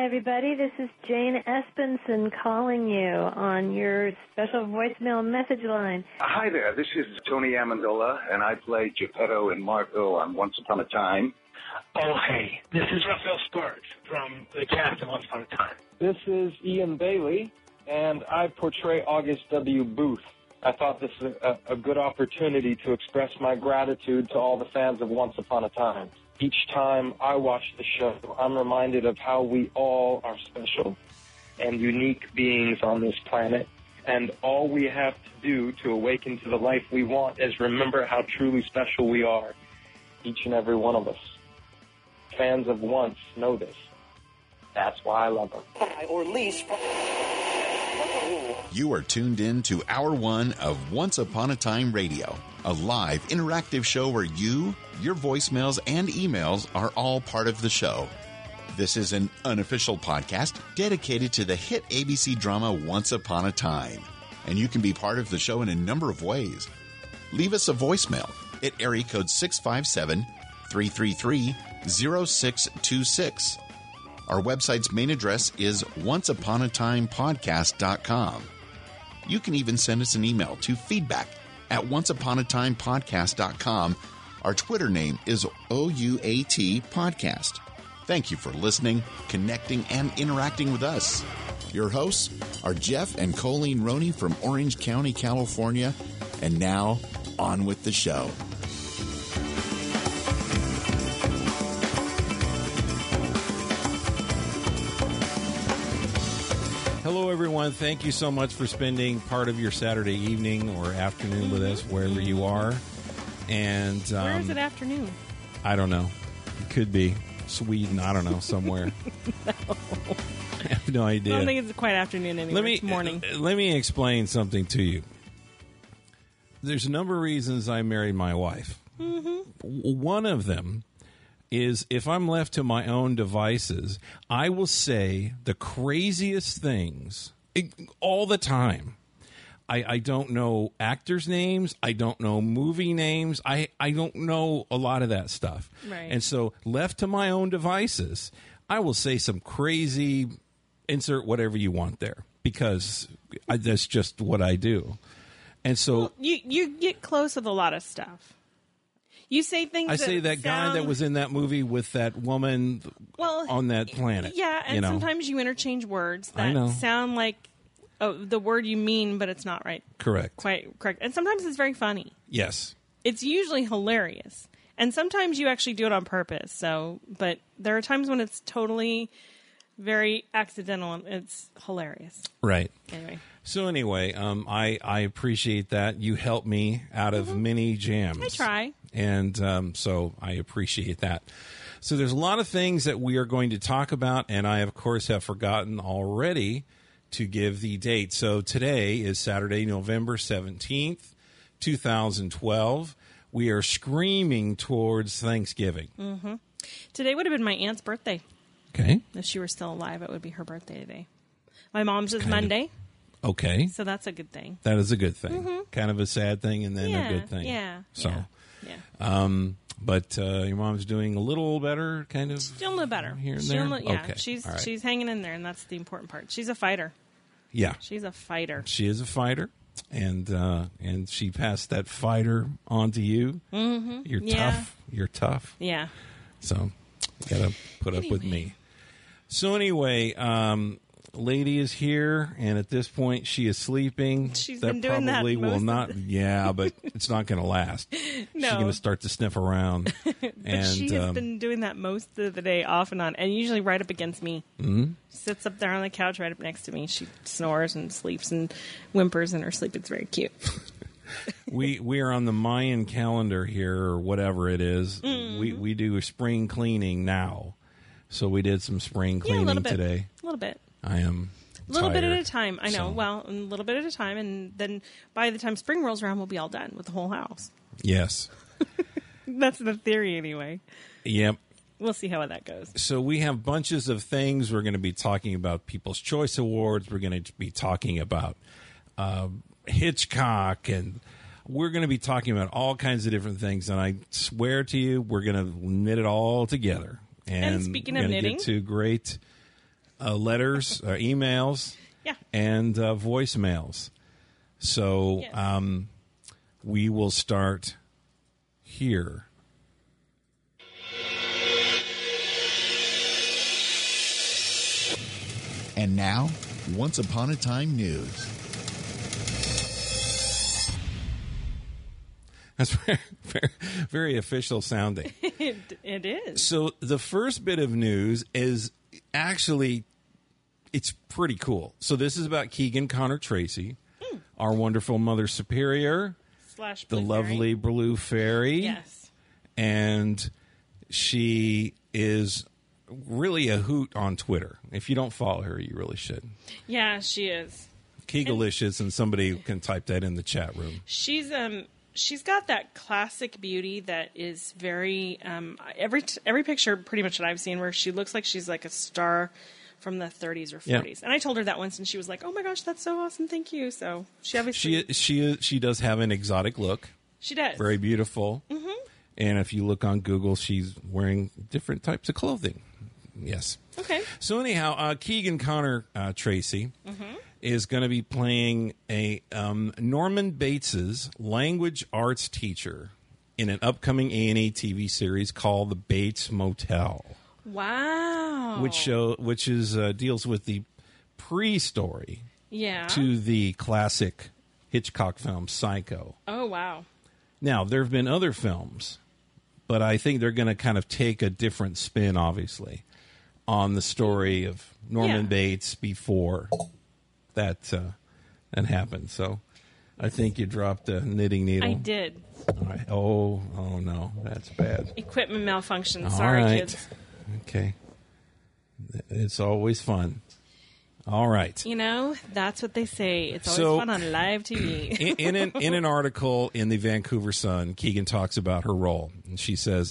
everybody. This is Jane Espenson calling you on your special voicemail message line. Hi there. This is Tony Amendola, and I play Geppetto and Marco on Once Upon a Time. Oh, hey. This is Raphael Sparks from the cast of Once Upon a Time. This is Ian Bailey, and I portray August W. Booth. I thought this was a good opportunity to express my gratitude to all the fans of Once Upon a Time. Each time I watch the show, I'm reminded of how we all are special and unique beings on this planet. And all we have to do to awaken to the life we want is remember how truly special we are, each and every one of us. Fans of Once know this. That's why I love them. Or lease. You are tuned in to Hour 1 of Once Upon a Time Radio, a live interactive show where you, your voicemails, and emails are all part of the show. This is an unofficial podcast dedicated to the hit ABC drama Once Upon a Time, and you can be part of the show in a number of ways. Leave us a voicemail at area code 657-333-0626. Our website's main address is onceuponatimepodcast.com. You can even send us an email to feedback@onceuponatimepodcast.com. Our Twitter name is OUAT Podcast. Thank you for listening, connecting, and interacting with us. Your hosts are Jeff and Colleen Roney from Orange County, California. And now, on with the show. Hello, everyone. Thank you so much for spending part of your Saturday evening or afternoon with us, wherever you are. And where is it afternoon? I don't know. It could be Sweden. I don't know, somewhere. No. I have no idea. I don't think it's quite afternoon anymore. It's morning. Let me explain something to you. There's a number of reasons I married my wife. Mm-hmm. One of them is if I'm left to my own devices, I will say the craziest things all the time. I don't know actors' names. I don't know movie names. I don't know a lot of that stuff. Right. And so left to my own devices, I will say some crazy, insert whatever you want there, because that's just what I do. And so you get close with a lot of stuff. You say things. I say that guy that was in that movie with that woman on that planet. Yeah, and sometimes you interchange words that sound like the word you mean, but it's not right. Correct. Quite correct. And sometimes it's very funny. Yes. It's usually hilarious. And sometimes you actually do it on purpose. So, but there are times when it's totally very accidental and it's hilarious. Right. Anyway. So anyway, I appreciate that. You helped me out of many jams. I try. And so I appreciate that. So there's a lot of things that we are going to talk about, and I, of course, have forgotten already to give the date. So today is Saturday, November 17th, 2012. We are screaming towards Thanksgiving. Mm-hmm. Today would have been my aunt's birthday. Okay. If she were still alive, it would be her birthday today. My mom's is Monday. Okay. So that's a good thing. That is a good thing. Mm-hmm. Kind of a sad thing and then a good thing. Yeah. So, yeah. But your mom's doing a little better, kind of? She's doing a little better. Here and there? Okay. She's hanging in there, and that's the important part. She's a fighter. Yeah. She's a fighter. She is a fighter, and she passed that fighter on to you. Mm-hmm. You're tough. You're tough. Yeah. So you got to put up with me. So anyway, lady is here, and at this point, she is sleeping. She's been doing that will not. Yeah, but it's not going to last. No. She's going to start to sniff around. But she has been doing that most of the day, off and on, and usually right up against me. Mm-hmm. Sits up there on the couch right up next to me. She snores and sleeps and whimpers in her sleep. It's very cute. We are on the Mayan calendar here, or whatever it is. Mm-hmm. We do spring cleaning now. So we did some spring cleaning today. A little bit. I am a little tired, bit at a time. I know. So. Well, a little bit at a time, and then by the time spring rolls around, we'll be all done with the whole house. Yes. That's the theory, anyway. Yep. We'll see how that goes. So we have bunches of things. We're going to be talking about People's Choice Awards. We're going to be talking about Hitchcock, and we're going to be talking about all kinds of different things. And I swear to you, we're going to knit it all together. And speaking of knitting, get to great letters, emails, and voicemails. So we will start here. And now, Once Upon a Time news. That's very, very, very official sounding. It is. So the first bit of news is actually, it's pretty cool. So this is about Keegan Connor Tracy, our wonderful Mother Superior, / the lovely Blue Fairy. Yes. And she is really a hoot on Twitter. If you don't follow her, you really should. Yeah, she is. Keegalicious, and somebody can type that in the chat room. She's got that classic beauty that is very every picture pretty much that I've seen where she looks like she's like a star from the 30s or 40s. Yeah. And I told her that once, and she was like, "Oh my gosh, that's so awesome! Thank you." So she obviously she does have an exotic look. She does. Very beautiful. Mm-hmm. And if you look on Google, she's wearing different types of clothing. Yes. Okay. So anyhow, Keegan Connor Tracy is going to be playing a Norman Bates's language arts teacher in an upcoming A&E TV series called The Bates Motel. Wow. Which is deals with the pre-story Yeah. to the classic Hitchcock film Psycho. Oh, wow. Now, there have been other films, but I think they're going to kind of take a different spin, obviously, on the story of Norman Bates before that happened. So I think you dropped a knitting needle. I did. All right. Oh no, that's bad. Equipment malfunction. All Sorry, right. kids. Okay. It's always fun. All right. You know, that's what they say. It's always fun on live TV. in an article in the Vancouver Sun, Keegan talks about her role, and she says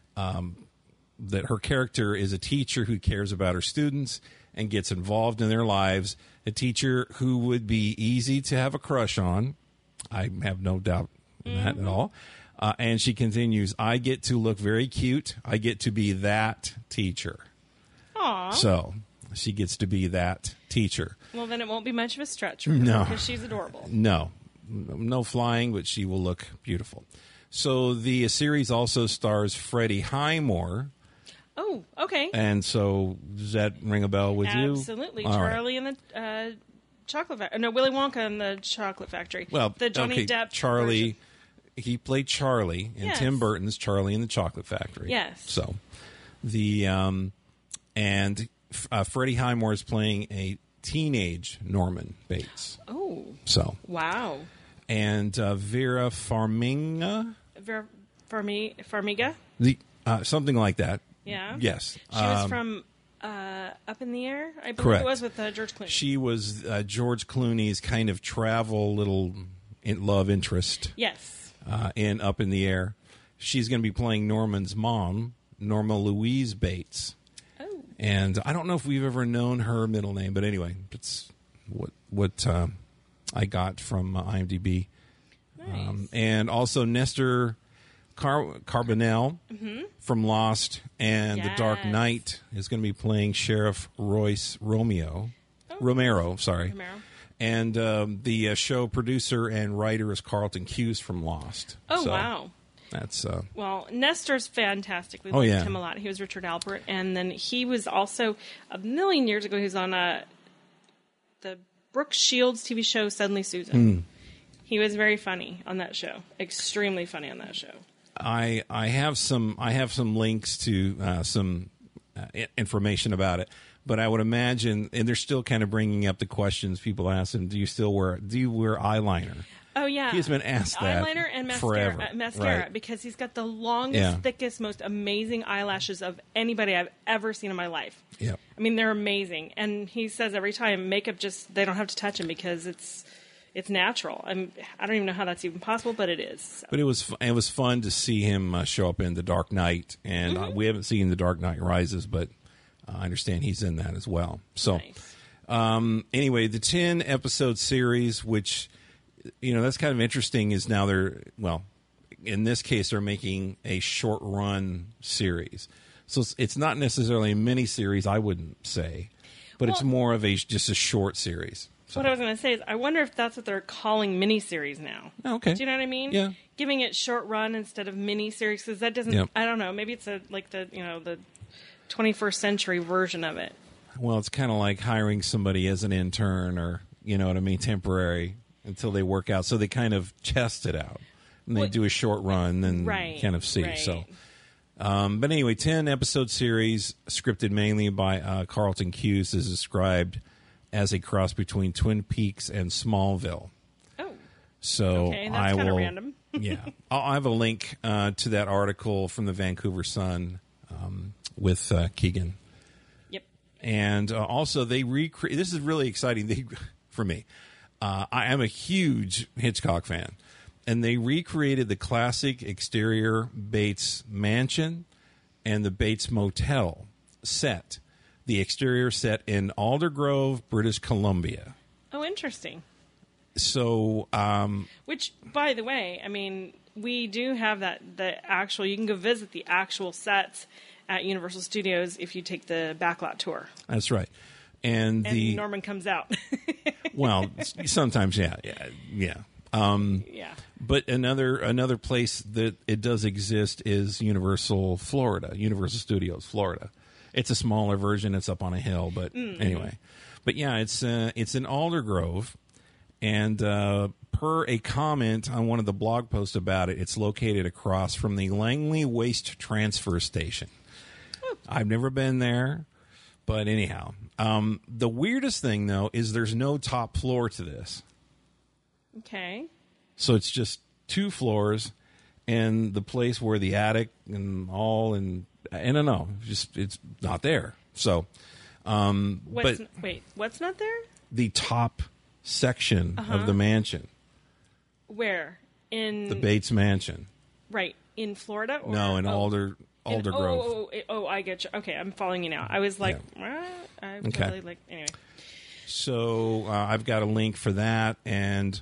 that her character is a teacher who cares about her students and gets involved in their lives. A teacher who would be easy to have a crush on. I have no doubt in that at all. And she continues, I get to look very cute. I get to be that teacher. Aw. So she gets to be that teacher. Well, then it won't be much of a stretch for her No. because she's adorable. No flying, but she will look beautiful. So the series also stars Freddie Highmore. Oh, okay. And so does that ring a bell with you? Absolutely. All right. Charlie and the Chocolate Factory. No, Willy Wonka and the Chocolate Factory. Well, the Johnny Depp Charlie. version. He played Charlie in Yes. Tim Burton's Charlie and the Chocolate Factory. Yes. So the Freddie Highmore is playing a teenage Norman Bates. Oh. So Wow. and Vera Farmiga, Farmiga? something like that. Yeah. Yes. She was from Up in the Air, I believe Correct. it was, with George Clooney. She was George Clooney's kind of travel little love interest. Yes. In Up in the Air. She's going to be playing Norman's mom, Norma Louise Bates. Oh. And I don't know if we've ever known her middle name, but anyway, it's what I got from IMDb. Nice. And also Nestor Carbonell from Lost and The Dark Yes. Knight is going to be playing Sheriff Royce Romero. Sorry. Romero. And the show producer and writer is Carlton Cuse from Lost. Oh, So wow. That's Well, Nestor's fantastic. We Oh, liked yeah. him a lot. He was Richard Alpert. And then he was also, a million years ago, he was on the Brooke Shields TV show, Suddenly Susan. He was very funny on that show. Extremely funny on that show. I have some links to some information about it, but I would imagine, and they're still kind of bringing up the questions people ask him: Do you wear eyeliner? Oh, yeah. He's been asked that eyeliner and forever. mascara, Right. because he's got the longest, thickest, most amazing eyelashes of anybody I've ever seen in my life. Yep. I mean, they're amazing. And he says every time, makeup they don't have to touch him because it's natural. I don't even know how that's even possible, but it is. So. But it was fun to see him show up in The Dark Knight, and we haven't seen The Dark Knight Rises, but I understand he's in that as well. So, Nice. Anyway, the 10-episode series, which, that's kind of interesting, is now in this case, they're making a short-run series. So it's not necessarily a mini-series, I wouldn't say. but it's Well- more of just a short series. So. What I was going to say is, I wonder if that's what they're calling miniseries now. Oh, okay. Do you know what I mean? Yeah. Giving it short run instead of miniseries, because that doesn't. Yep. I don't know. Maybe it's the 21st century version of it. Well, it's kind of like hiring somebody as an intern, or you know what I mean, temporary until they work out. So they kind of test it out, and they Well, do a short run, and right, kind of see. right. So, but anyway, 10-episode series, scripted mainly by Carlton Cuse, is described as a cross between Twin Peaks and Smallville. Oh, So okay, that's I kind of will. random. Yeah, I have a link to that article from the Vancouver Sun with Keegan. Yep. And also, they recreate. This is really exciting for me. I am a huge Hitchcock fan, and they recreated the classic exterior Bates Mansion and the Bates Motel set. The exterior set in Aldergrove, British Columbia. Oh, interesting. So, Which, by the way, I mean, we do have the actual. You can go visit the actual sets at Universal Studios if you take the backlot tour. that's right. And Norman comes out. well, sometimes, yeah. Yeah. But another place that it does exist is Universal Studios, Florida. It's a smaller version. It's up on a hill, but anyway. But yeah, it's in Aldergrove, and per a comment on one of the blog posts about it, it's located across from the Langley Waste Transfer Station. I've never been there, but anyhow, the weirdest thing though is there's no top floor to this. Okay. So it's just 2 floors, and the place where the attic and all, and I don't know, it's not there. So, What's not there? the top section of the mansion, Where in the Bates Mansion. right in Florida? Or, No, in Aldergrove. I get you. Okay, I'm following you now. I was like, I'm Okay. totally like anyway. So I've got a link for that, and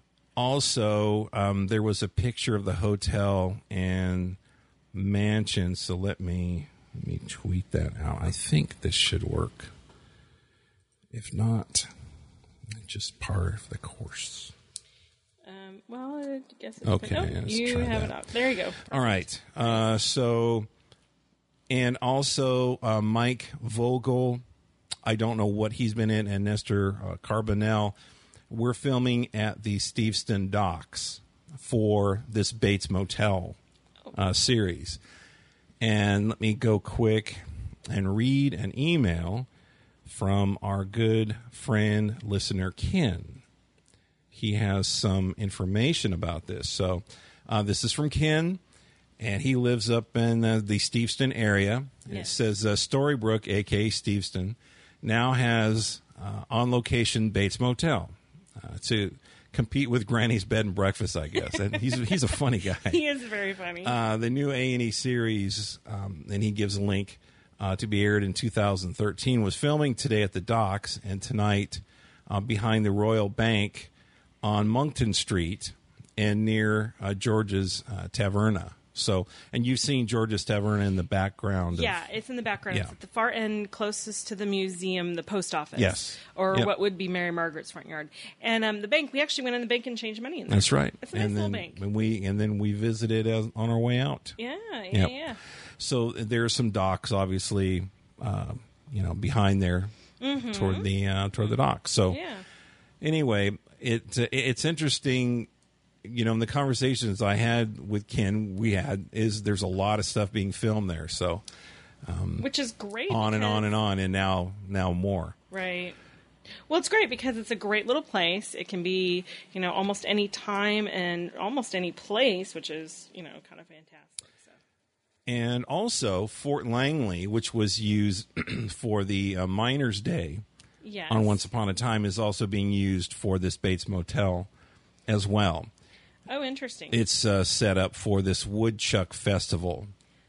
also there was a picture of the hotel and mansion. So let me tweet that out. I think this should work. If not, just part of the course. Well, I guess it's Okay, nope, let's you try have that. it up. There you go. All right. So, and also Mike Vogel, I don't know what he's been in, and Nestor Carbonell. We're filming at the Steveston Docks for this Bates Motel series. And let me go quick and read an email from our good friend, listener Ken. He has some information about this. So this is from Ken, and he lives up in the Steveston area. Yes. It says Storybrooke, a.k.a. Steveston, now has on-location Bates Motel to compete with Granny's Bed and Breakfast, I guess. And he's a funny guy. He is very funny. The new A&E series, and he gives a link to be aired in 2013, was filming today at the docks, and tonight behind the Royal Bank on Moncton Street and near George's Taverna. So, and you've seen George's Taverna in the background. Yeah, it's in the background. Yeah. It's at the far end, closest to the museum, the post office. Yes. Or Yep. what would be Mary Margaret's front yard. And the bank, we actually went in the bank and changed money in there. That's right. It's a nice and little then bank. then we visited on our way out. Yeah. Yep. So there's some docks, obviously, behind there toward the docks. So Yeah. anyway, it's interesting. In the conversations I had with Ken, there's a lot of stuff being filmed there. So Which is great. on and because- on and on, and now more. Right. Well, it's great because it's a great little place. It can be, almost any time and almost any place, which is, kind of fantastic. So. And also Fort Langley, which was used for the Miners' Day Yes. on Once Upon a Time, is also being used for this Bates Motel as well. Oh, interesting. It's set up for this Woodchuck Festival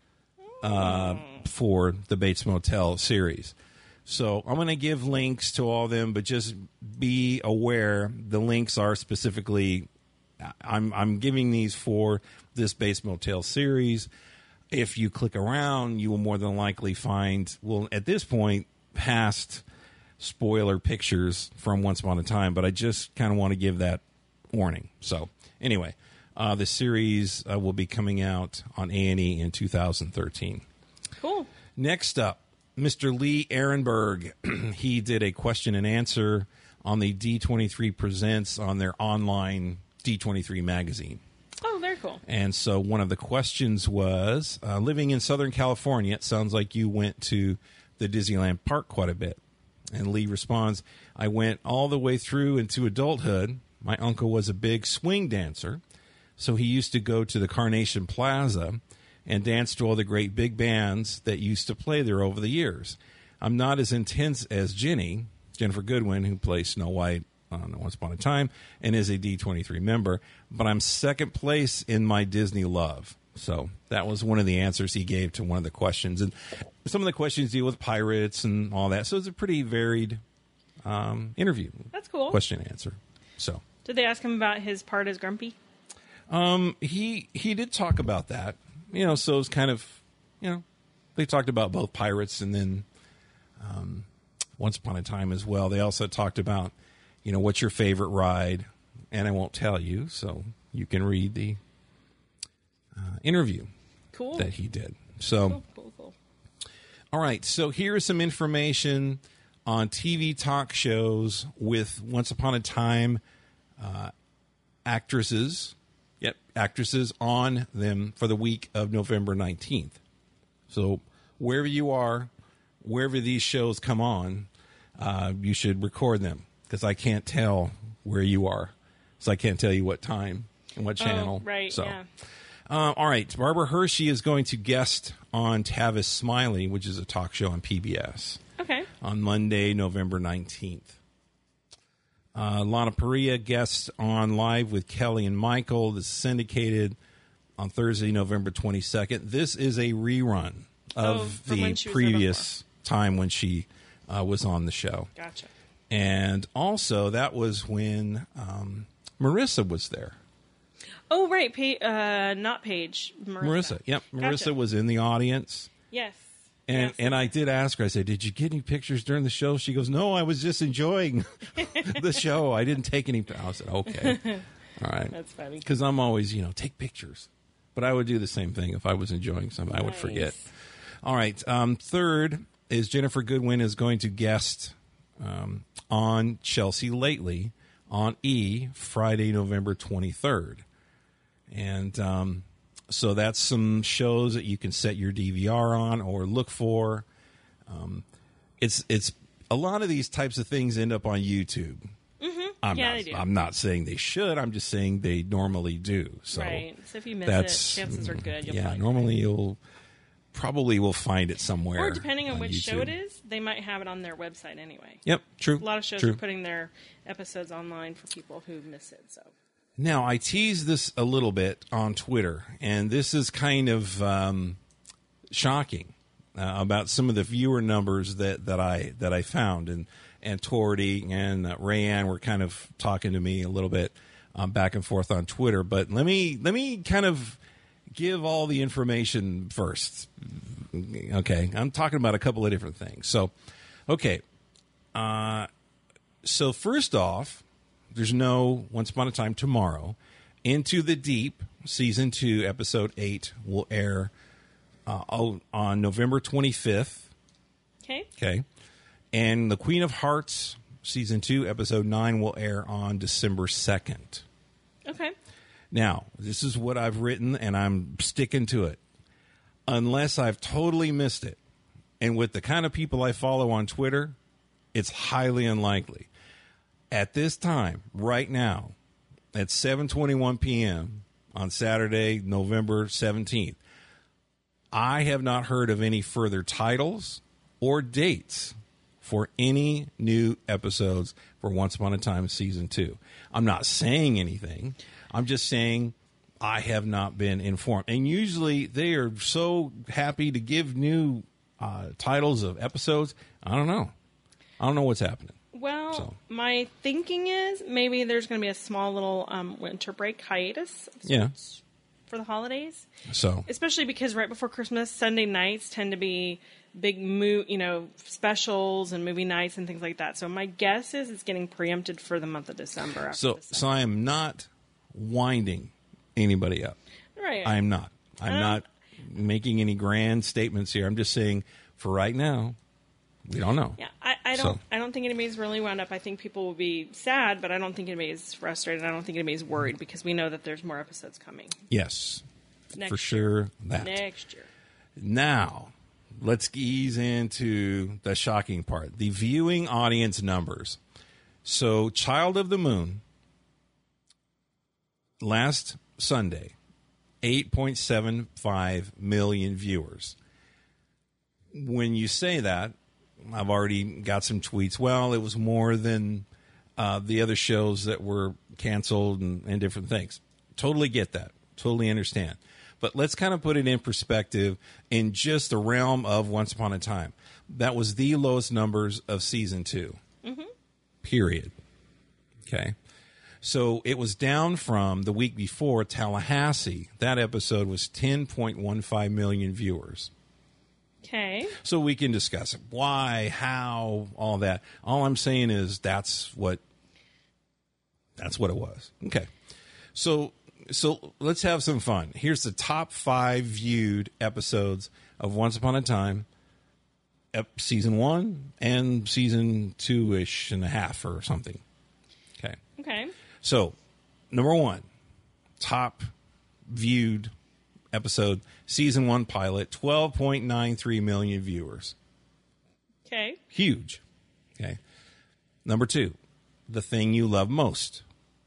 for the Bates Motel series. So I'm going to give links to all of them, but just be aware the links are specifically. I'm giving these for this Bates Motel series. If you click around, you will more than likely find, at this point, past spoiler pictures from Once Upon a Time, but I just kind of want to give that warning. So anyway, the series will be coming out on A&E in 2013. Cool. Next up, Mr. Lee Ehrenberg. He did a question and answer on the D23 Presents on their online D23 magazine. Oh, very cool. And so one of the questions was, living in Southern California, it sounds like you went to the Disneyland park quite a bit. And Lee responds, I went all the way through into adulthood. My uncle was a big swing dancer, so he used to go to the Carnation Plaza and dance to all the great big bands that used to play there over the years. I'm not as intense as Jennifer Goodwin, who plays Snow White on Once Upon a Time and is a D23 member, but I'm second place in my Disney love. So that was one of the answers he gave to one of the questions. And some of the questions deal with pirates and all that. So it's a pretty varied interview. That's cool. Question and answer. So did they ask him about his part as Grumpy? He did talk about that. You know, so it's kind of, you know, they talked about both pirates and then Once Upon a Time as well. They also talked about, you know, what's your favorite ride? And I won't tell you, so you can read the interview that he did. So, Cool. All right, so here's some information on TV talk shows with Once Upon a Time actresses. Yep, actresses on them for the week of November 19th. So wherever you are, wherever these shows come on, you should record them because I can't tell where you are. So I can't tell you what time and what channel. Oh, right, so, yeah. All right, Barbara Hershey is going to guest on Tavis Smiley, which is a talk show on PBS. Okay. On Monday, November 19th. Lana Parrilla guests on Live with Kelly and Michael. This is syndicated on Thursday, November 22nd. This is a rerun of the previous time when she was on the show. Gotcha. And also, that was when Marissa was there. Oh, right. Not Paige. Marissa. Yep. Gotcha. Marissa was in the audience. Yes. And I did ask her, I said, did you get any pictures during the show? She goes, no, I was just enjoying the show. I didn't take any. I said, okay. All right. That's funny. Because I'm always, take pictures. But I would do the same thing if I was enjoying something. I would forget. All right. Third is Jennifer Goodwin is going to guest on Chelsea Lately on E! Friday, November 23rd. And so that's some shows that you can set your DVR on or look for. It's a lot of these types of things end up on YouTube. Mm-hmm. They do. I'm not saying they should. I'm just saying they normally do. So right. So if you miss it, chances are good. You'll will find it somewhere. Or depending on which YouTube. show it is, they might have it on their website anyway. Yep, true. A lot of shows are putting their episodes online for people who miss it. So. Now, I teased this a little bit on Twitter, and this is kind of shocking about some of the viewer numbers that I found. And Torty and Rayanne were kind of talking to me a little bit back and forth on Twitter. But let me kind of give all the information first. Okay, I'm talking about a couple of different things. So, okay. So first off, there's no Once Upon a Time tomorrow. Into the Deep, Season 2, Episode 8 will air on November 25th. Okay. And The Queen of Hearts, Season 2, Episode 9 will air on December 2nd. Okay. Now, this is what I've written, and I'm sticking to it. Unless I've totally missed it. And with the kind of people I follow on Twitter, it's highly unlikely. At this time, right now, at 7:21 p.m. on Saturday, November 17th, I have not heard of any further titles or dates for any new episodes for Once Upon a Time Season 2. I'm not saying anything. I'm just saying I have not been informed. And usually they are so happy to give new titles of episodes. I don't know. I don't know what's happening. Well, my thinking is maybe there's going to be a small little winter break hiatus for the holidays. So, especially because right before Christmas, Sunday nights tend to be big specials and movie nights and things like that. So my guess is it's getting preempted for the month of December. After So I am not winding anybody up. Right. I am not. I'm not making any grand statements here. I'm just saying, for right now, we don't know. Yeah, I don't think anybody's really wound up. I think people will be sad, but I don't think anybody's frustrated. I don't think anybody's worried because we know that there's more episodes coming. Yes, Next for sure. year. That Next year. Now, let's ease into the shocking part: the viewing audience numbers. So, Child of the Moon last Sunday, 8.75 million viewers. When you say that, I've already got some tweets. Well, it was more than the other shows that were canceled and different things. Totally get that. Totally understand. But let's kind of put it in perspective in just the realm of Once Upon a Time. That was the lowest numbers of season 2. Mm-hmm. Period. Okay. So it was down from the week before, Tallahassee. That episode was 10.15 million viewers. Okay. So we can discuss it. Why, how, all that. All I'm saying is that's what it was. Okay. So let's have some fun. Here's the top 5 viewed episodes of Once Upon a Time, season 1 and season 2-ish and a half or something. Okay. Okay. So, number 1, top viewed episode, season 1 pilot, 12.93 million viewers. Okay. Huge. Okay. Number 2, The Thing You Love Most,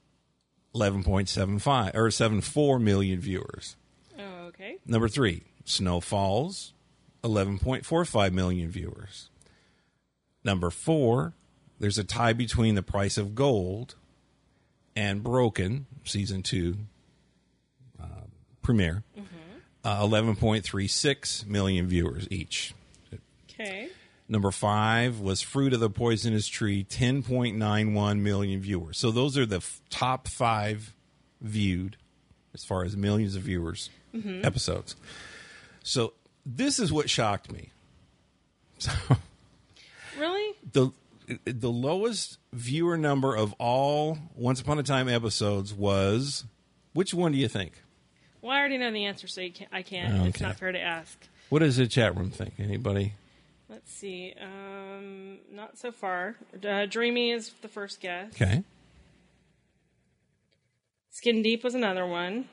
74 million viewers. Oh, okay. Number 3, Snow Falls, 11.45 million viewers. Number 4, there's a tie between The Price of Gold and Broken, season 2 premiere. 11.36 million viewers each. Okay. Number 5 was Fruit of the Poisonous Tree, 10.91 million viewers. So those are the top 5 viewed, as far as millions of viewers, episodes. So this is what shocked me. So Really? the lowest viewer number of all Once Upon a Time episodes was, which one do you think? Well, I already know the answer, so I can't. Okay. It's not fair to ask. What does the chat room think? Anybody? Let's see. Not so far. Dreamy is the first guess. Okay. Skin Deep was another one.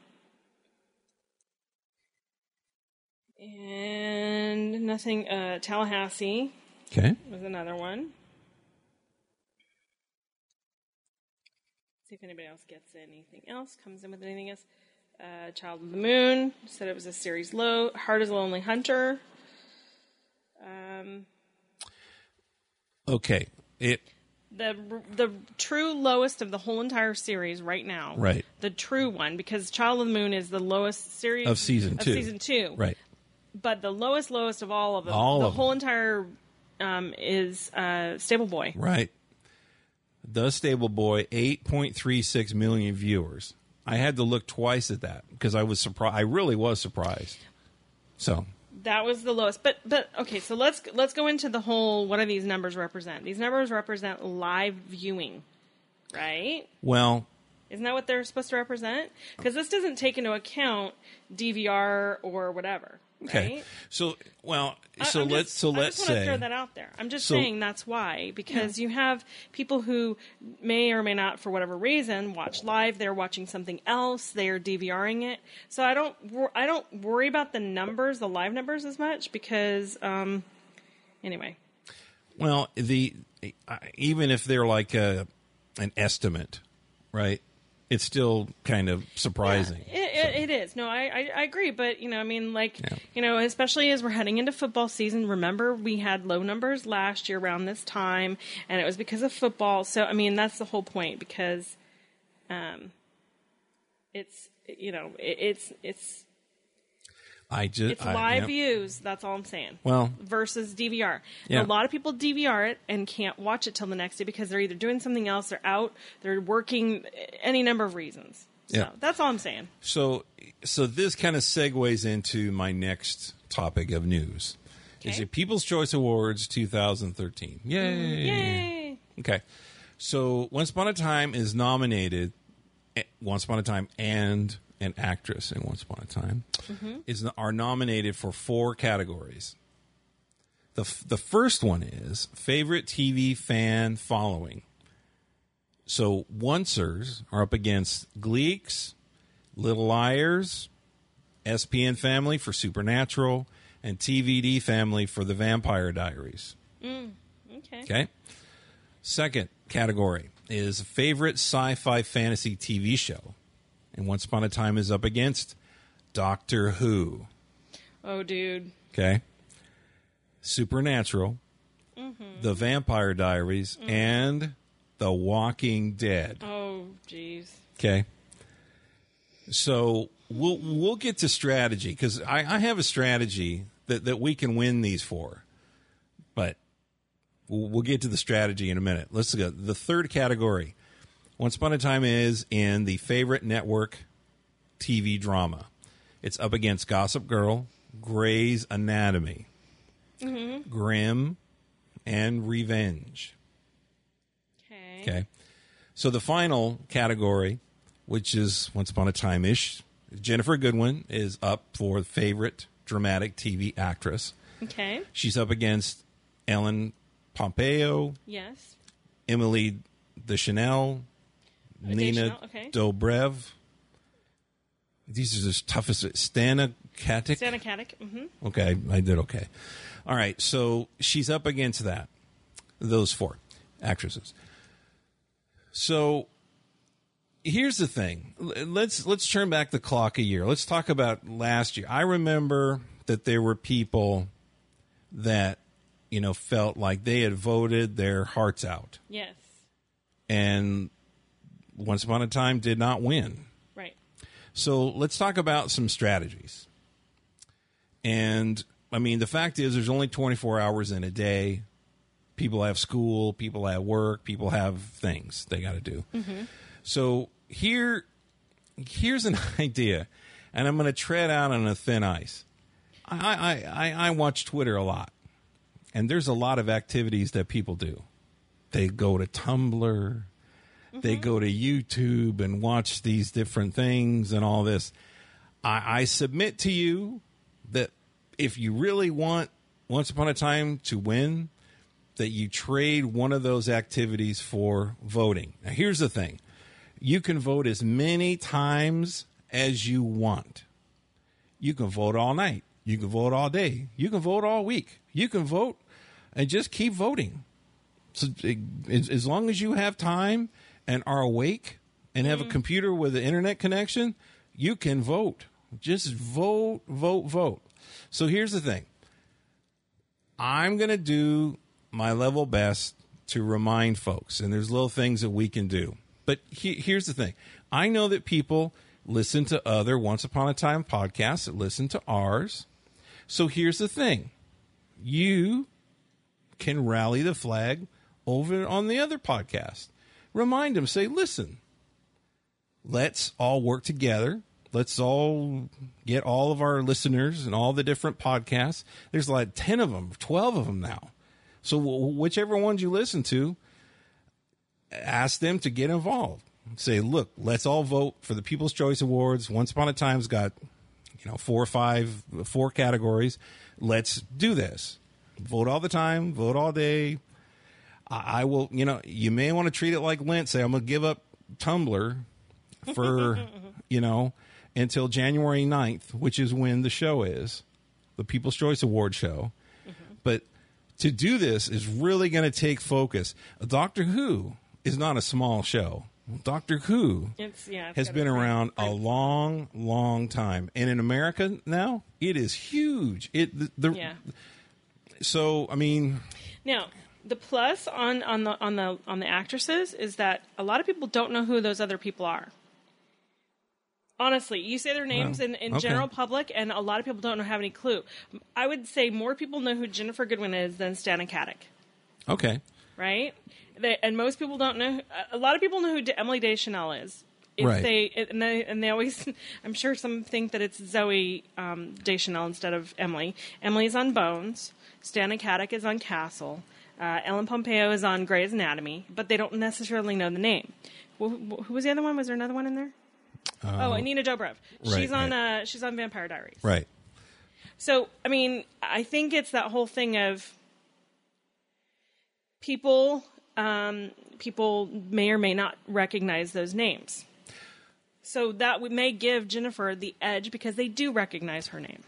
And nothing. Tallahassee Okay. was another one. See if anybody else gets anything else, comes in with anything else. Child of the Moon said it was a series low. Heart is a Lonely Hunter. Okay. The true lowest of the whole entire series right now. Right. The true one, because Child of the Moon is the lowest series Of season 2. Season 2. Right. But the lowest of all of them. All the of whole them. entire is Stable Boy. Right. The Stable Boy, 8.36 million viewers. I had to look twice at that because I was surprised. I really was surprised. So That was the lowest. But okay, so let's go into the whole, what do these numbers represent? These numbers represent live viewing, right? well, Isn't that what they're supposed to represent? Because this doesn't take into account DVR or whatever. okay. Right? So I let's just want to say throw that out there. I'm just So- saying that's why, because you have people who may or may not, for whatever reason, watch live. They're watching something else. They are DVRing it. So I don't worry about the numbers, the live numbers, as much because anyway. well, even if they're like an estimate, right? It's still kind of surprising. It is. No, I agree. But, especially as we're heading into football season, remember we had low numbers last year around this time, and it was because of football. So, I mean, that's the whole point because it's live views. That's all I'm saying. Well, versus DVR. Yeah. A lot of people DVR it and can't watch it till the next day because they're either doing something else, they're out, they're working, any number of reasons. So Yeah. that's all I'm saying. So this kind of segues into my next topic of news. It's a People's Choice Awards 2013. Yay! Yay! Okay. So Once Upon a Time is nominated. Once Upon a Time and an actress in Once Upon a Time are nominated for 4 categories. The first one is favorite TV fan following. So Oncers are up against Gleeks, Little Liars, SPN Family for Supernatural, and TVD Family for The Vampire Diaries. Okay. Second category is favorite sci-fi fantasy TV show. And Once Upon a Time is up against Doctor Who. Oh, dude. Okay. Supernatural, The Vampire Diaries, and The Walking Dead. Oh, jeez. Okay. So we'll get to strategy because I have a strategy that we can win these for, but we'll get to the strategy in a minute. Let's go. The third category, Once Upon a Time, is in the favorite network TV drama. It's up against Gossip Girl, Grey's Anatomy, Grimm, and Revenge. Okay. So the final category, which is Once Upon a Time-ish, Jennifer Goodwin is up for favorite dramatic TV actress. Okay. She's up against Ellen Pompeo, Yes. Emily Deschanel, Nina Dobrev. These are as tough as Stana Katic. Stana Katic. Okay, I did okay. All right, so she's up against those 4 actresses. So here's the thing. Let's turn back the clock a year. Let's talk about last year. I remember that there were people that, felt like they had voted their hearts out. Yes. And Once Upon a Time did not win. Right. So let's talk about some strategies. And, the fact is there's only 24 hours in a day. People have school, people have work, people have things they got to do. So here's an idea, and I'm going to tread out on a thin ice. I watch Twitter a lot, and there's a lot of activities that people do. They go to Tumblr, they go to YouTube and watch these different things and all this. I submit to you that if you really want Once Upon a Time to win, that you trade one of those activities for voting. Now, here's the thing. You can vote as many times as you want. You can vote all night. You can vote all day. You can vote all week. You can vote and just keep voting. So as long as you have time and are awake and have a computer with an internet connection, you can vote. Just vote, vote, vote. So here's the thing. I'm going to do my level best to remind folks, and there's little things that we can do. But here's the thing. I know that people listen to other Once Upon a Time podcasts that listen to ours. So here's the thing. You can rally the flag over on the other podcast. Remind them, say, listen, let's all work together. Let's all get all of our listeners and all the different podcasts. There's like 10 of them, 12 of them now. So whichever ones you listen to, ask them to get involved. Say, look, let's all vote for the People's Choice Awards. Once Upon a Time's got, 4 categories. Let's do this. Vote all the time. Vote all day. I will, you may want to treat it like Lent. Say, I'm going to give up Tumblr for, until January 9th, which is when the show is, the People's Choice Award show. But to do this is really going to take focus. Doctor Who is not a small show. Doctor Who has been around a long, long time, and in America now, it is huge. So now the plus on the actresses is that a lot of people don't know who those other people are. Honestly, you say their names in general public, and a lot of people don't have any clue. I would say more people know who Jennifer Goodwin is than Stana Katic. Okay. Right? And most people don't know. A lot of people know who Emily Deschanel is. if Right. they always, I'm sure some think that it's Zoe Deschanel instead of Emily. Emily's on Bones. Stana Katic is on Castle. Ellen Pompeo is on Grey's Anatomy, but they don't necessarily know the name. Who was the other one? Was there another one in there? Nina Dobrev. Right, She's on Vampire Diaries. Right. So, I mean, I think it's that whole thing of people may or may not recognize those names. So that may give Jennifer the edge because they do recognize her name.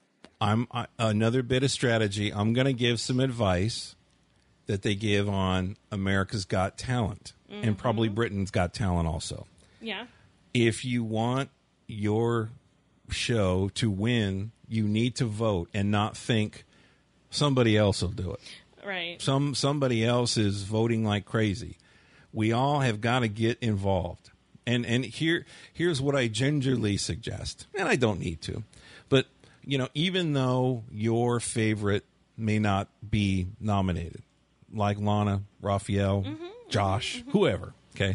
Another bit of strategy. I'm going to give some advice that they give on America's Got Talent and probably Britain's Got Talent also. Yeah. If you want your show to win, you need to vote and not think somebody else will do it. Right. Somebody else is voting like crazy. We all have got to get involved. And here's what I gingerly suggest, and I don't need to, but even though your favorite may not be nominated, like Lana, Raphael, Josh, whoever, okay,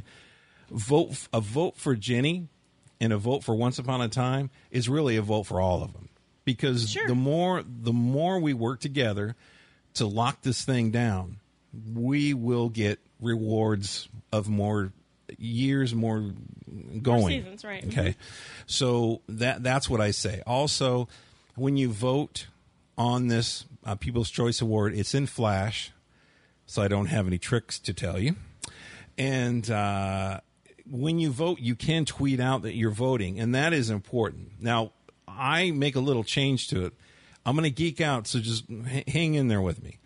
a vote for Jenny and a vote for Once Upon a Time is really a vote for all of them, because the more we work together to lock this thing down, we will get rewards of more years, more going. More seasons, right. Okay. So that's what I say. Also, when you vote on this People's Choice Award, it's in Flash, so I don't have any tricks to tell you. And when you vote, you can tweet out that you're voting, and that is important. Now, I make a little change to it. I'm going to geek out, so just hang in there with me.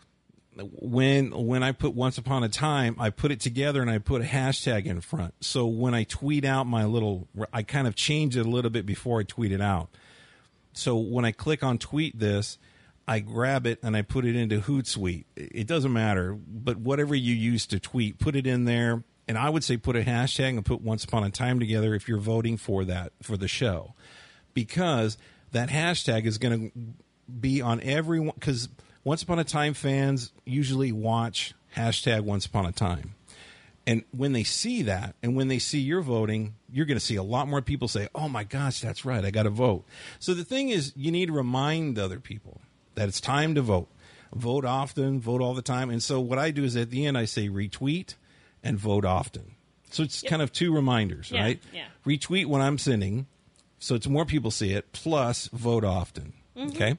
When I put Once Upon a Time, I put it together and I put a hashtag in front. So when I tweet out I kind of change it a little bit before I tweet it out. So when I click on tweet this, I grab it and I put it into Hootsuite. It doesn't matter, but whatever you use to tweet, put it in there. And I would say put a hashtag and put Once Upon a Time together if you're voting for the show. Because that hashtag is going to be on everyone, because Once Upon a Time fans usually watch hashtag Once Upon a Time. And when they see that, and when they see you're voting, you're going to see a lot more people say, oh my gosh, that's right, I got to vote. So the thing is, you need to remind other people that it's time to vote. Vote often, vote all the time. And so what I do is at the end, I say retweet and vote often. So it's kind of two reminders, right? Yeah. Retweet when I'm sending, so it's more people see it, plus vote often. Okay?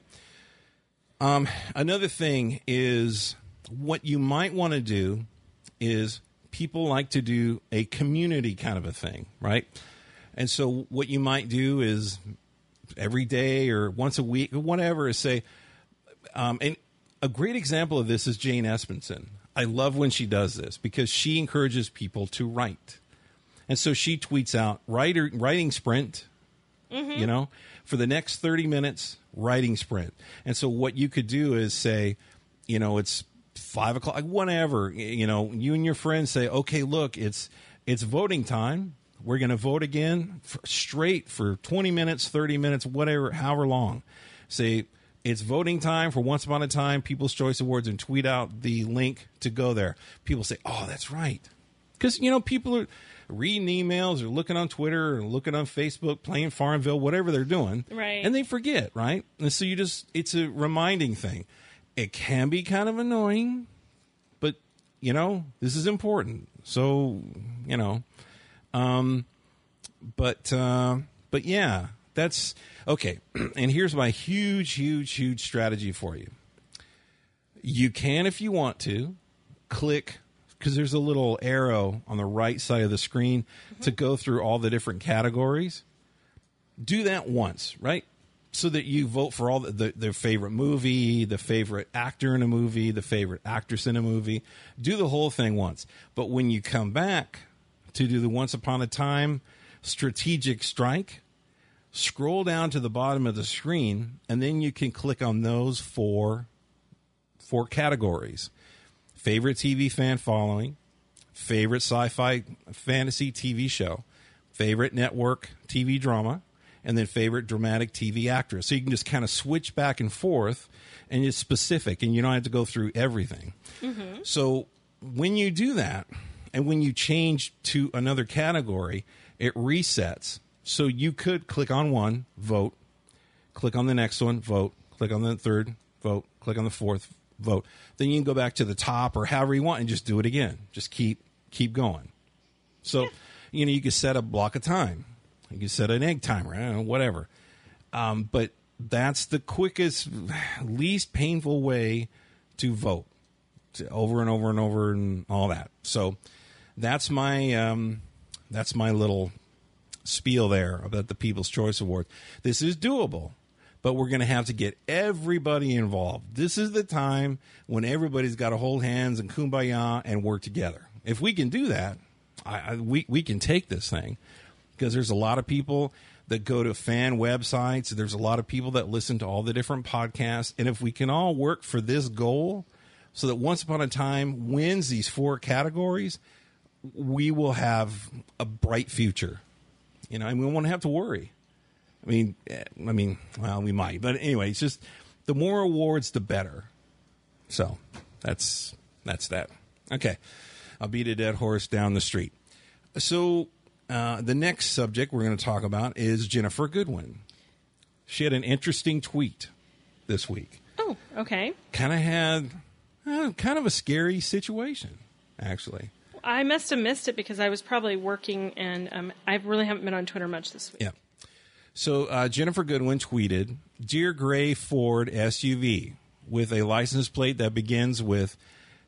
Another thing is what you might want to do is people like to do a community kind of a thing, right? And so what you might do is every day or once a week or whatever is say, and a great example of this is Jane Espenson. I love when she does this because she encourages people to write. And so she tweets out writing sprint, for the next 30 minutes, writing sprint. And so what you could do is say, it's 5 o'clock, whatever, you and your friends say, okay, look, it's voting time. We're going to vote again straight for 20 minutes, 30 minutes, whatever, however long. Say, it's voting time for Once Upon a Time, People's Choice Awards, and tweet out the link to go there. People say, oh, that's right. Because, people are reading emails or looking on Twitter or looking on Facebook, playing Farmville, whatever they're doing. Right. And they forget, right? And so it's a reminding thing. It can be kind of annoying, but, this is important. So, but yeah, that's okay. And here's my huge strategy for you. You can, if you want to, click, because there's a little arrow on the right side of the screen to go through all the different categories. Do that once, right? So that you vote for all their favorite movie, the favorite actor in a movie, the favorite actress in a movie. Do the whole thing once. But when you come back to do the Once Upon a Time strategic strike, scroll down to the bottom of the screen, and then you can click on those four categories. Favorite TV fan following, favorite sci-fi fantasy TV show, favorite network TV drama, and then favorite dramatic TV actress. So you can just kind of switch back and forth, and it's specific, and you don't have to go through everything. So when you do that, and when you change to another category, it resets. So you could click on one, vote, click on the next one, vote, click on the third, vote, click on the fourth, vote. Then you can go back to the top or however you want and just do it again. Just keep going. So, you can set a block of time. You can set an egg timer, I don't know, whatever. But that's the quickest, least painful way to vote, over and over and over and all that. So that's my little spiel there about the People's Choice Award. This is doable, but we're going to have to get everybody involved. This is the time when everybody's got to hold hands and kumbaya and work together. If we can do that, we can take this thing, because there's a lot of people that go to fan websites. There's a lot of people that listen to all the different podcasts. And if we can all work for this goal so that Once Upon a Time wins these 4 categories, we will have a bright future. And we won't have to worry. I mean, well, we might. But anyway, it's just the more awards, the better. So that's that. Okay. I'll beat a dead horse down the street. So the next subject we're going to talk about is Ginnifer Goodwin. She had an interesting tweet this week. Oh, okay. Kind of had kind of a scary situation, actually. I must have missed it because I was probably working, and I really haven't been on Twitter much this week. Yeah. So Ginnifer Goodwin tweeted, "Dear Gray Ford SUV with a license plate that begins with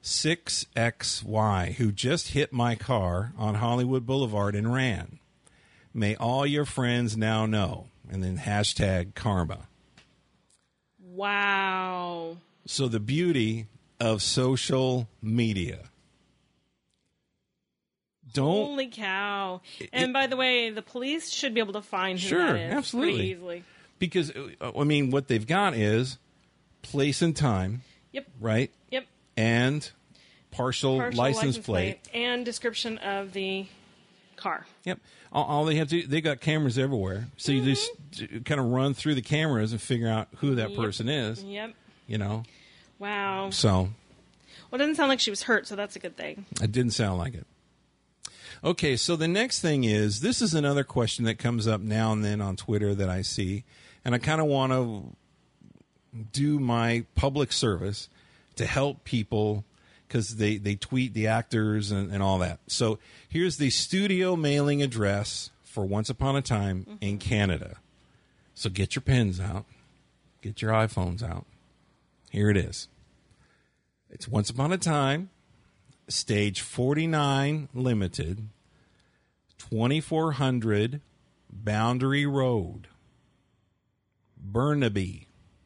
6XY, who just hit my car on Hollywood Boulevard and ran. May all your friends now know." And then hashtag karma. Wow. So the beauty of social media. Holy cow. And by the way, the police should be able to find who that is absolutely. pretty easily. Because, what they've got is place and time. Yep. Right? Yep. And partial license plate. And description of the car. Yep. All they have to do, they got cameras everywhere. So you just kind of run through the cameras and figure out who that person is. Yep. So. Wow. Well, it doesn't sound like she was hurt, so that's a good thing. It didn't sound like it. Okay, so the next thing is, this is another question that comes up now and then on Twitter that I see, and I kind of want to do my public service to help people because they tweet the actors and all that. So here's the studio mailing address for Once Upon a Time in Canada. So get your pens out. Get your iPhones out. Here it is. It's Once Upon a Time, Stage 49 Limited, 2400 Boundary Road, Burnaby,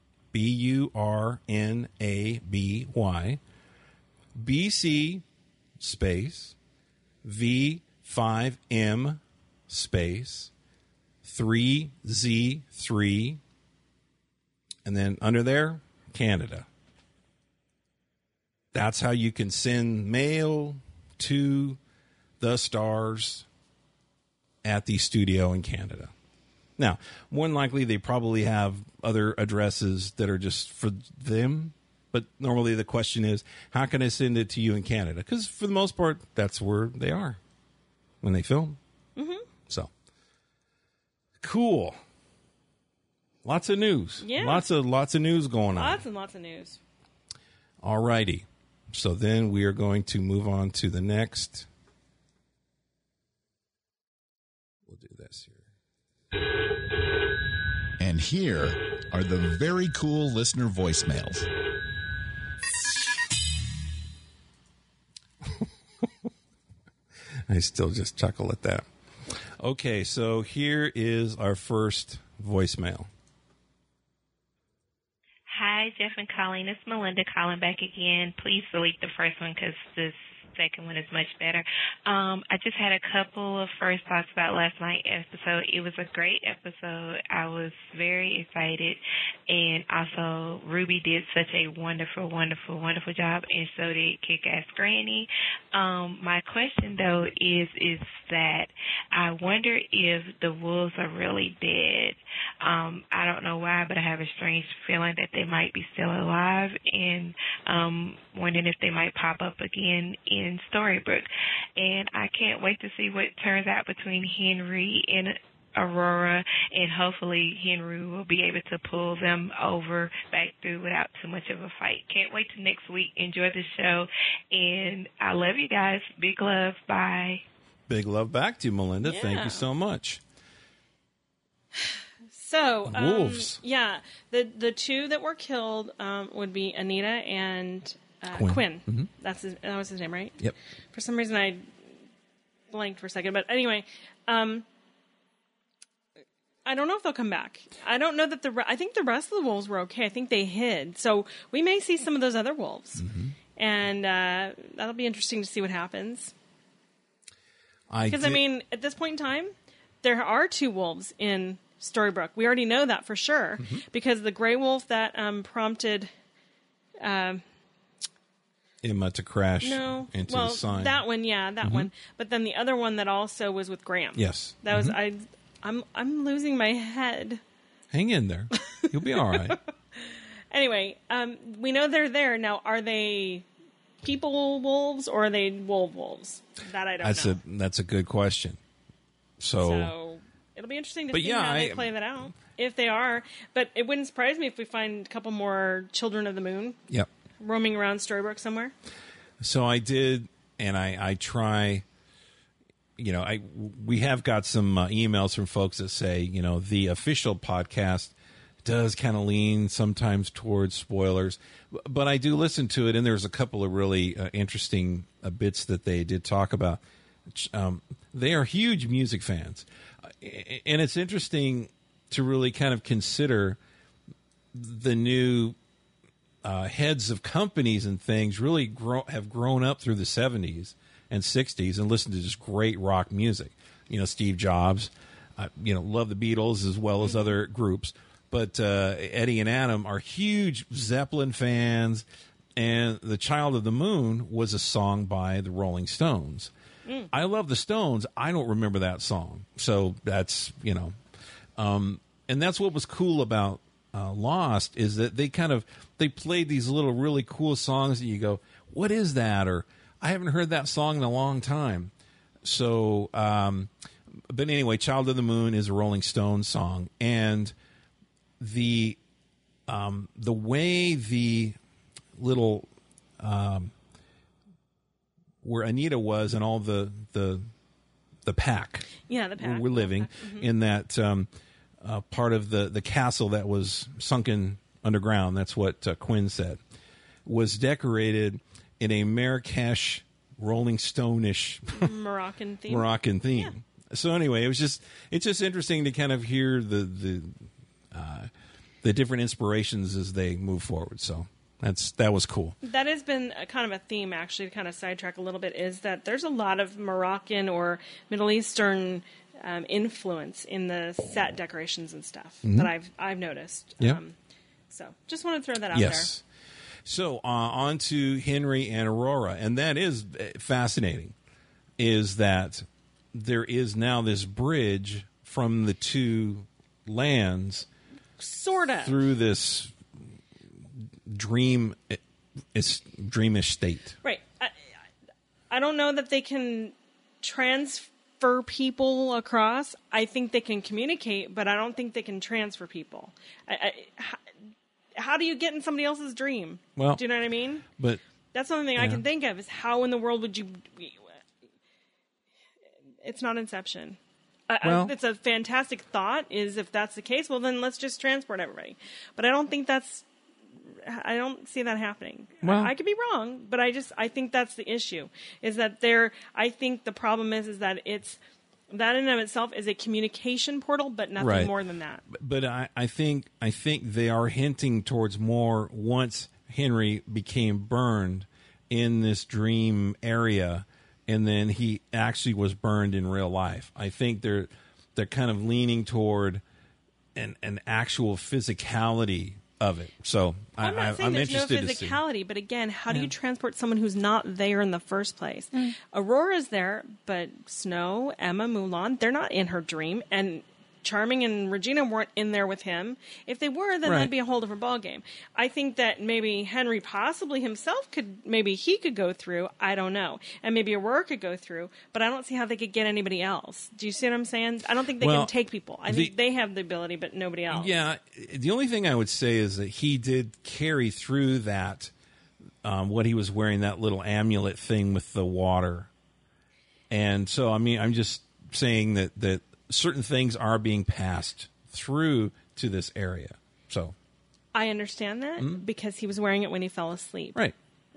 Burnaby, BC space V5M space 3Z3, and then under there, Canada. That's how you can send mail to the stars at the studio in Canada. Now, more than likely, they probably have other addresses that are just for them. But normally the question is, how can I send it to you in Canada? Because for the most part, that's where they are when they film. Mm-hmm. So, cool. Lots of news. Yeah. Lots of news going on. Lots and lots of news. All righty. So then we are going to move on to the next. We'll do this here. And here are the very cool listener voicemails. I still just chuckle at that. Okay, so here is our first voicemail. Hi, Jeff and Colleen. It's Melinda calling back again. Please delete the first one because this second one is much better. I just had a couple of first thoughts about last night's episode. It was a great episode. I was very excited, and also Ruby did such a wonderful, wonderful, wonderful job, and so did Kick-Ass Granny. My question though is that I wonder if the wolves are really dead. I don't know why, but I have a strange feeling that they might be still alive, and wondering if they might pop up again in Storybrooke. And I can't wait to see what turns out between Henry and Aurora, and hopefully Henry will be able to pull them over back through without too much of a fight. Can't wait till next week. Enjoy the show, and I love you guys. Big love. Bye. Big love back to you, Melinda. Thank you so much. So, wolves. Yeah, the two that were killed would be Anita and Quinn. Mm-hmm. That was his name, right? Yep. For some reason, I blanked for a second, but anyway, I don't know if they'll come back. I don't know that I think the rest of the wolves were okay. I think they hid, so we may see some of those other wolves, and that'll be interesting to see what happens. Because I mean, at this point in time, there are two wolves in Storybrooke. We already know that for sure because the gray wolf that prompted Emma to crash into the sign. That one, that one. But then the other one that also was with Graham. Yes, that was I'm losing my head. Hang in there, you'll be all right. Anyway, we know they're there now. Are they people wolves or are they wolves? That I don't know. That's a good question. So it'll be interesting to see how they play that out. If they are. But it wouldn't surprise me if we find a couple more Children of the Moon roaming around Storybrooke somewhere. So I did, and I try, we have got some emails from folks that say, the official podcast does kind of lean sometimes towards spoilers. But I do listen to it, and there's a couple of really interesting bits that they did talk about. They are huge music fans. And it's interesting to really kind of consider the new heads of companies and things really have grown up through the 70s and 60s and listened to just great rock music. Steve Jobs, love the Beatles as well as other groups. But Eddie and Adam are huge Zeppelin fans, and The Child of the Moon was a song by the Rolling Stones. I love the Stones. I don't remember that song. So that's, and that's what was cool about Lost is that they played these little really cool songs that you go, what is that? Or I haven't heard that song in a long time. So, but anyway, Child of the Moon is a Rolling Stones song. And the way the little, where Anita was and all the pack. Yeah, the pack. We're living in that part of the castle that was sunken underground. That's what Quinn said. Was decorated in a Marrakesh Rolling Stone-ish Moroccan theme. Yeah. So anyway, it's just interesting to kind of hear the different inspirations as they move forward. So that was cool. That has been kind of a theme, actually, to kind of sidetrack a little bit, is that there's a lot of Moroccan or Middle Eastern influence in the set decorations and stuff that I've noticed. Yeah. So just want to throw that out there. So on to Henry and Aurora, and that is fascinating, is that there is now this bridge from the two lands sort of through this dreamish state. Right. I don't know that they can transfer people across. I think they can communicate, but I don't think they can transfer people. How do you get in somebody else's dream? Well, do you know what I mean? But that's the only thing I can think of is how in the world would you... It's not Inception. It's a fantastic thought, is if that's the case, well, then let's just transport everybody. But I don't think I don't see that happening. Well, I could be wrong, but I think that's the issue, is that I think the problem is that it's, that in and of itself is a communication portal, but nothing more than that. But I think they are hinting towards more once Henry became burned in this dream area, and then he actually was burned in real life. I think they're kind of leaning toward an actual physicality of it. So I'm not saying there's no interested to physicality, see. but again, how do you transport someone who's not there in the first place? Aurora's there, but Snow, Emma, Mulan, they're not in her dream, and Charming and Regina weren't in there with him. If they were, then that'd be a whole different ballgame. I think that maybe Henry possibly himself could go through. I don't know. And maybe Aurora could go through, but I don't see how they could get anybody else. Do you see what I'm saying? I don't think they can take people. I think they have the ability, but nobody else. Yeah. The only thing I would say is that he did carry through that, what he was wearing, that little amulet thing with the water. And so, I mean, I'm just saying that certain things are being passed through to this area. So I understand that because he was wearing it when he fell asleep. Right.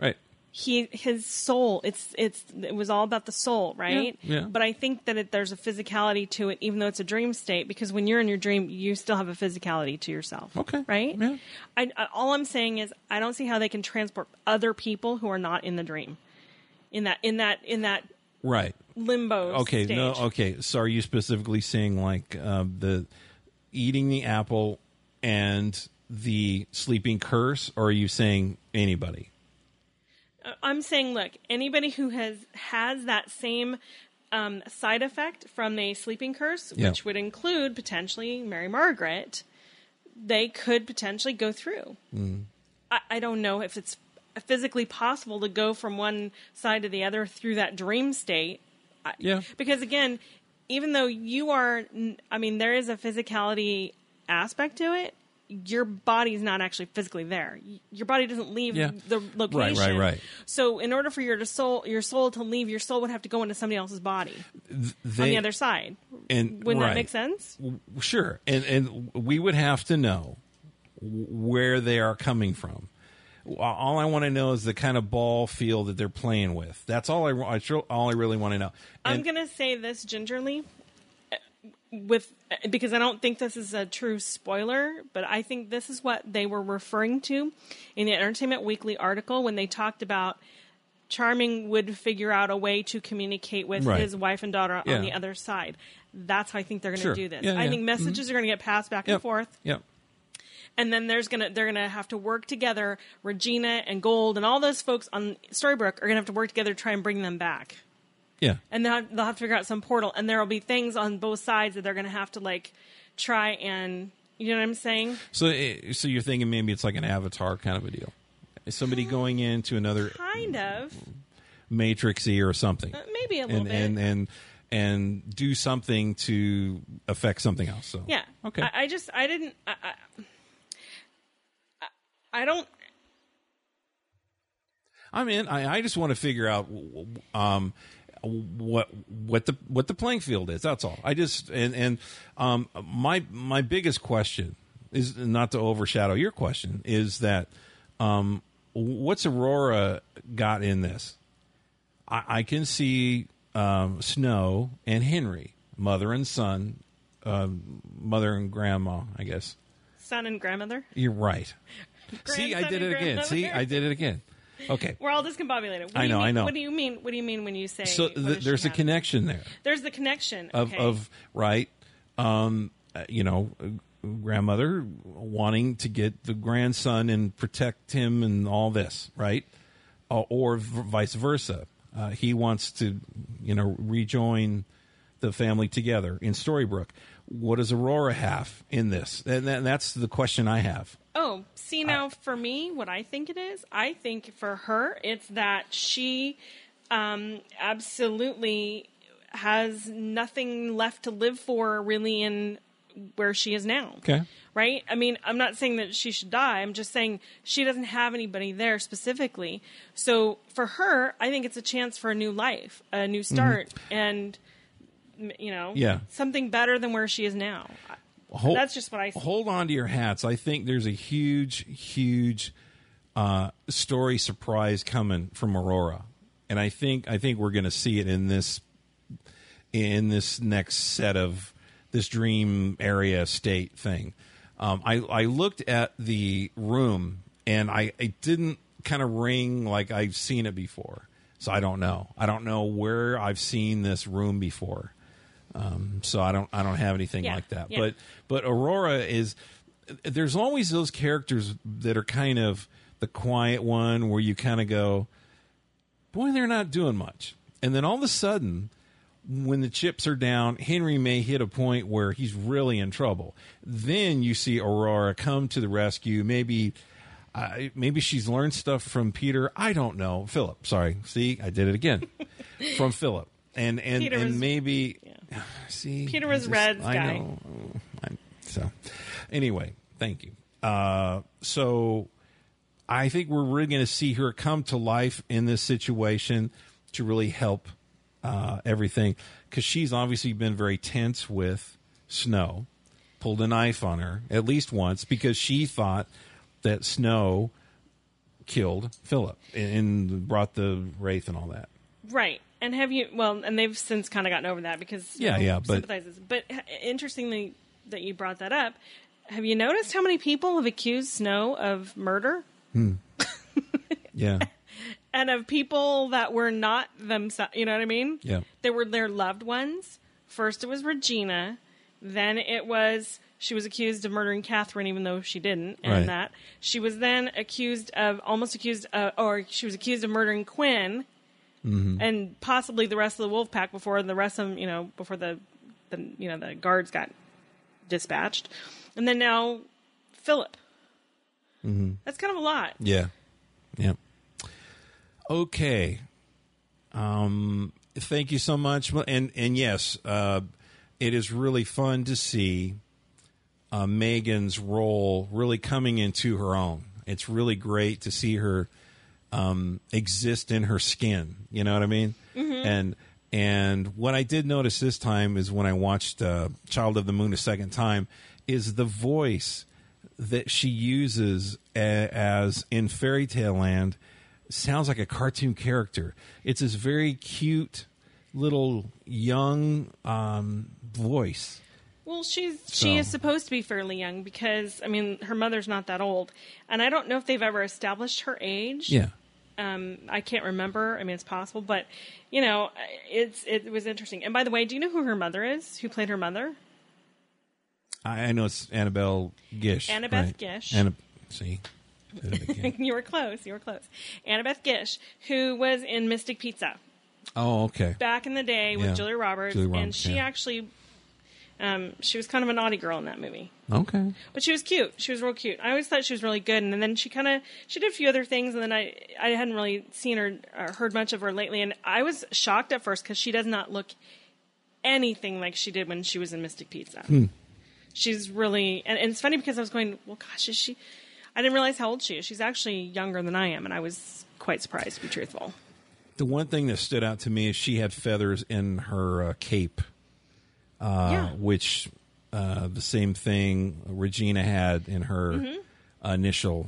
His soul, it was all about the soul, right? Yeah. But I think that there's a physicality to it, even though it's a dream state, because when you're in your dream, you still have a physicality to yourself. Okay. Right? Yeah. All I'm saying is I don't see how they can transport other people who are not in the dream. In that right. limbo stage. Okay. So are you specifically saying like the eating the apple and the sleeping curse, or are you saying anybody? I'm saying, look, anybody who has that same side effect from the sleeping curse, which would include potentially Mary Margaret, they could potentially go through. I don't know if it's physically possible to go from one side to the other through that dream state. Because again, even though there is a physicality aspect to it, your body's not actually physically there. Your body doesn't leave the location. Right. So in order for your soul to leave, your soul would have to go into somebody else's body on the other side. And wouldn't that make sense? Sure. And we would have to know where they are coming from. All I want to know is the kind of ball field that they're playing with. That's all I really want to know. I'm going to say this gingerly, because I don't think this is a true spoiler, but I think this is what they were referring to in the Entertainment Weekly article when they talked about Charming would figure out a way to communicate with his wife and daughter on the other side. That's how I think they're going to do this. I think messages are going to get passed back and forth. Yep. And then they're gonna have to work together. Regina and Gold and all those folks on Storybrooke are gonna have to work together to try and bring them back. Yeah. And they'll have to figure out some portal, and there will be things on both sides that they're gonna have to like try and, you know what I'm saying? So you're thinking maybe it's like an Avatar kind of a deal. Is somebody going into another kind of Matrix-y or something? Maybe a little bit. And do something to affect something else. So yeah. Okay. I just want to figure out what the playing field is. That's all. My biggest question is, not to overshadow your question, is that what's Aurora got in this? I can see Snow and Henry, mother and son, mother and grandma, I guess. Son and grandmother? You're right. See, I did it again. Okay. We're all discombobulated. I know. What do you mean when you say? So there's a connection there. There's the connection of right. Grandmother wanting to get the grandson and protect him and all this, right? Or vice versa. He wants to, rejoin the family together in Storybrooke. What does Aurora have in this? And that's the question I have. Oh, see now, for me, what I think it is, I think for her, it's that she absolutely has nothing left to live for, really, in where she is now. Okay. Right? I mean, I'm not saying that she should die. I'm just saying she doesn't have anybody there specifically. So for her, I think it's a chance for a new life, a new start, and, something better than where she is now. That's just what I see. Hold on to your hats. I think there's a huge story surprise coming from Aurora, and I think we're going to see it in this next set of this dream area state thing. I looked at the room, and I didn't kind of ring like I've seen it before, so I don't know. I don't know where I've seen this room before. So I don't have anything like that. Yeah. But Aurora is, there's always those characters that are kind of the quiet one where you kind of go, boy, they're not doing much. And then all of a sudden, when the chips are down, Henry may hit a point where he's really in trouble. Then you see Aurora come to the rescue. Maybe she's learned stuff from Peter. I don't know. Philip, sorry. See, I did it again. From Philip. And maybe... Yeah. See, Peter was Red's guy. I know. So, anyway, thank you. So, I think we're really going to see her come to life in this situation to really help everything, because she's obviously been very tense with Snow, pulled a knife on her at least once because she thought that Snow killed Philip and brought the wraith and all that. Right. And and they've since kind of gotten over that because sympathizes. But interestingly that you brought that up, have you noticed how many people have accused Snow of murder? Yeah. And of people that were not themselves, you know what I mean? Yeah. They were their loved ones. First it was Regina. Then she was accused of murdering Catherine, even though she didn't. And that. She was then accused of murdering Quinn. Mm-hmm. And possibly the rest of the wolf pack before the rest of them, before the guards got dispatched. And then now Philip. Mm-hmm. That's kind of a lot. Yeah. Yeah. Okay. Thank you so much. And yes, it is really fun to see Megan's role really coming into her own. It's really great to see her exist in her skin. You know what I mean? Mm-hmm. And what I did notice this time is when I watched Child of the Moon a second time is the voice that she uses as in Fairy Tale Land sounds like a cartoon character. It's this very cute little young voice. Well, she is supposed to be fairly young because, her mother's not that old. And I don't know if they've ever established her age. Yeah. I can't remember. It's possible. But, it was interesting. And by the way, do you know who her mother is? Who played her mother? I know it's Annabelle Gish. Annabeth Gish. See? You were close. Annabeth Gish, who was in Mystic Pizza. Oh, okay. Back in the day with Julia Roberts. And she actually... she was kind of a naughty girl in that movie. Okay. But she was cute. She was real cute. I always thought she was really good. And then she did a few other things, and then I hadn't really seen her or heard much of her lately. And I was shocked at first because she does not look anything like she did when she was in Mystic Pizza. She's really... And it's funny because I was going, well, gosh, is she... I didn't realize how old she is. She's actually younger than I am, and I was quite surprised, to be truthful. The one thing that stood out to me is she had feathers in her cape. Which the same thing Regina had in her initial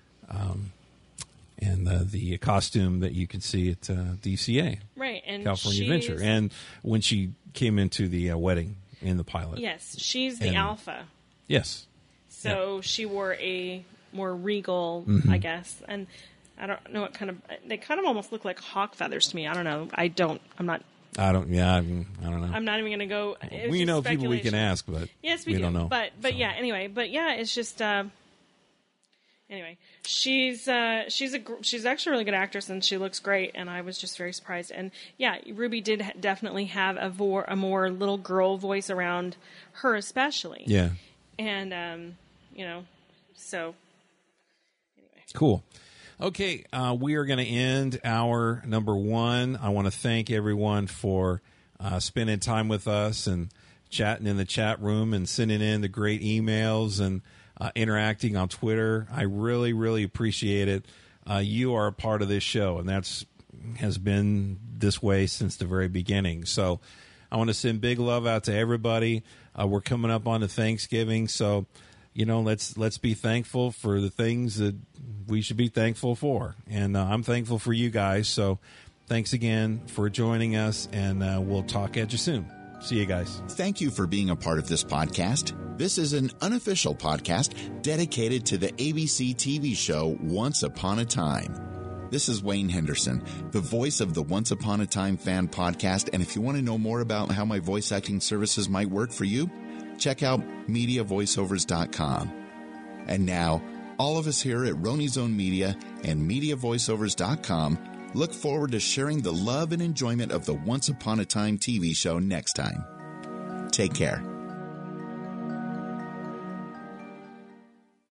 and the costume that you could see at DCA, right? And California Adventure, and when she came into the wedding in the pilot. Yes, she's the alpha. Yes. So she wore a more regal, I guess, and I don't know what kind of. They kind of almost look like hawk feathers to me. I don't know. I'm not. I don't know. I'm not even going to go. We know people we can ask, but yes, we don't know. But yeah, anyway. But yeah, it's just anyway. She's actually a really good actress, and she looks great. And I was just very surprised. And yeah, Ruby did definitely have a more little girl voice around her, especially. Yeah. And so anyway. Cool. Okay, we are going to end our number one. I want to thank everyone for spending time with us and chatting in the chat room and sending in the great emails and interacting on Twitter. I really, really appreciate it. You are a part of this show, and has been this way since the very beginning. So I want to send big love out to everybody. We're coming up on to Thanksgiving, so let's be thankful for the things that we should be thankful for. And I'm thankful for you guys. So thanks again for joining us, and we'll talk at you soon. See you guys. Thank you for being a part of this podcast. This is an unofficial podcast dedicated to the ABC TV show Once Upon a Time. This is Wayne Henderson, the voice of the Once Upon a Time fan podcast. And if you want to know more about how my voice acting services might work for you, check out MediaVoiceovers.com. And now, all of us here at Roni's Own Media and MediaVoiceovers.com Look forward to sharing the love and enjoyment of the Once Upon a Time TV show next time. Take care.